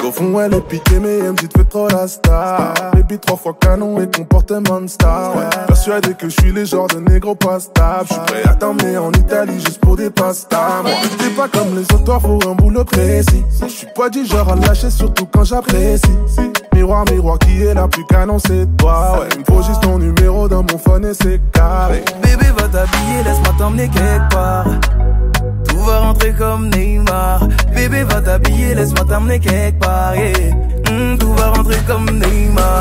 qu'au fond elle est piquée mais elle me dit te fais trop la star. Baby 3 fois canon et comportement de star, ouais. Persuadé que je suis les genres de négro pas stable. J'suis prêt à t'emmener en Italie juste pour des pastas. Moi t'es pas comme les autres, toi faut un boulot précis. J'suis pas du genre à lâcher surtout quand j'apprécie. Miroir, miroir, qui est la plus canon c'est toi, ouais. Il me faut juste ton numéro dans mon phone et c'est carré. Bébé va t'habiller, laisse-moi t'emmener quelque part. Tout va rentrer comme Neymar. Bébé va t'habiller, laisse-moi t'emmener quelque part, yeah. Tout va rentrer comme Neymar.